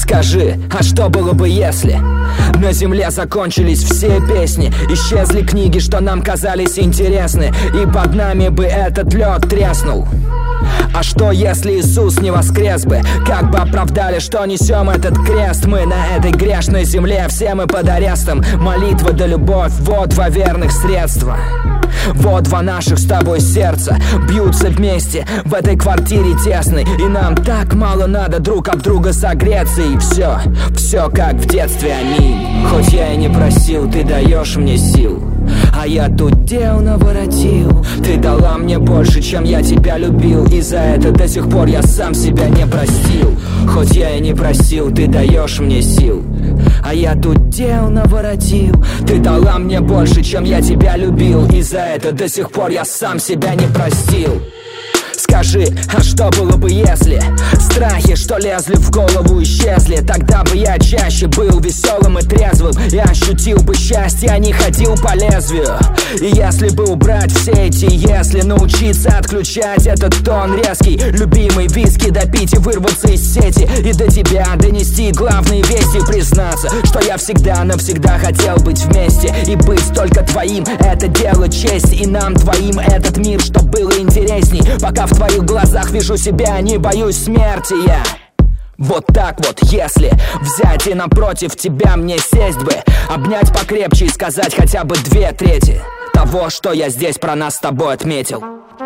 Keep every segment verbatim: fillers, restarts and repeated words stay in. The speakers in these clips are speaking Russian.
Скажи, а что было бы если на земле закончились все песни, исчезли книги, что нам казались интересны, и под нами бы этот лед треснул? А что если Иисус не воскрес бы? Как бы оправдали, что несем этот крест мы на этой грешной земле? Все мы под арестом. Молитва да любовь, вот два верных средства. Вот два наших с тобой сердца бьются вместе в этой квартире тесной, и нам так мало надо друг об друга согреться. И все, все как в детстве, аминь. Хоть я и не просил, ты даешь мне сил, а я тут дел наворотил. Ты дала мне больше, чем я тебя любил, и за это до сих пор я сам себя не простил. Хоть я и не просил, ты даешь мне сил, а я тут дел наворотил. Ты дала мне больше, чем я тебя любил, и за это до сих пор я сам себя не простил. Скажи, а что было бы если страхи, что лезли в голову, исчезли? Тогда бы я чаще был веселым и трезвым, я ощутил бы счастье, а не ходил по лезвию. И если бы убрать все эти если, научиться отключать этот тон резкий, любимый виски допить и вырваться из сети, и до тебя донести главные вести, признаться, что я всегда навсегда хотел быть вместе и быть только твоим. Это дело чести, и нам двоим этот мир, чтоб было интересней. Пока в твоих глазах вижу себя, не боюсь смерти я. Вот так вот, если взять и напротив тебя мне сесть бы, обнять покрепче и сказать хотя бы две трети того, что я здесь про нас с тобой отметил.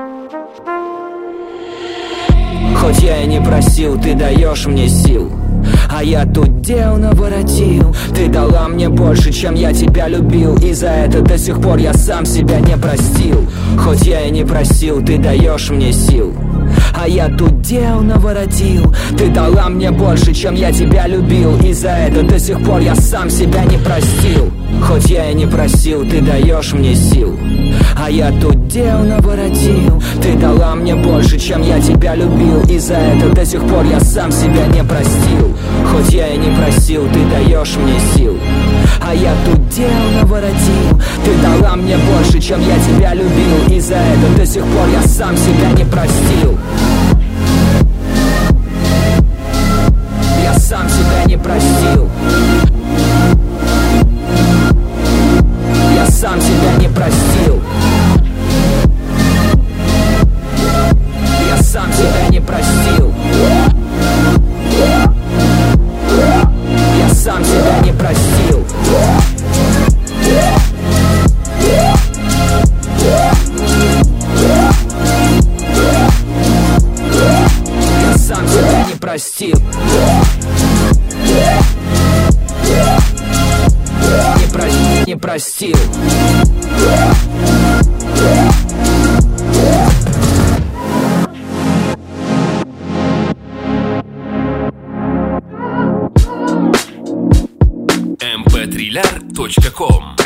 Хоть я и не просил, ты даешь мне сил, а я тут дел наворотил. Ты дала мне больше, чем я тебя любил, и за это до сих пор я сам себя не простил. Хоть я и не просил, ты даешь мне сил, а я тут дел наворотил. Ты дала мне больше, чем я тебя любил, и за это до сих пор я сам себя не простил. Хоть я и не просил, ты даешь мне сил, а я тут дел наворотил. Ты дала мне больше, чем я тебя любил, и за это до сих пор я сам себя не простил. Хоть я и не просил, ты даешь мне сил, а я тут дел наворотил. Ты дала мне больше, чем я тебя любил, и за это до сих пор я сам себя не простил. Я сам себя не простил. Я сам себя не простил. Я сам себя не простил. Я сам себя не простил. Я сам себя не простил. Не, про... не простил. эм пэ три точка ком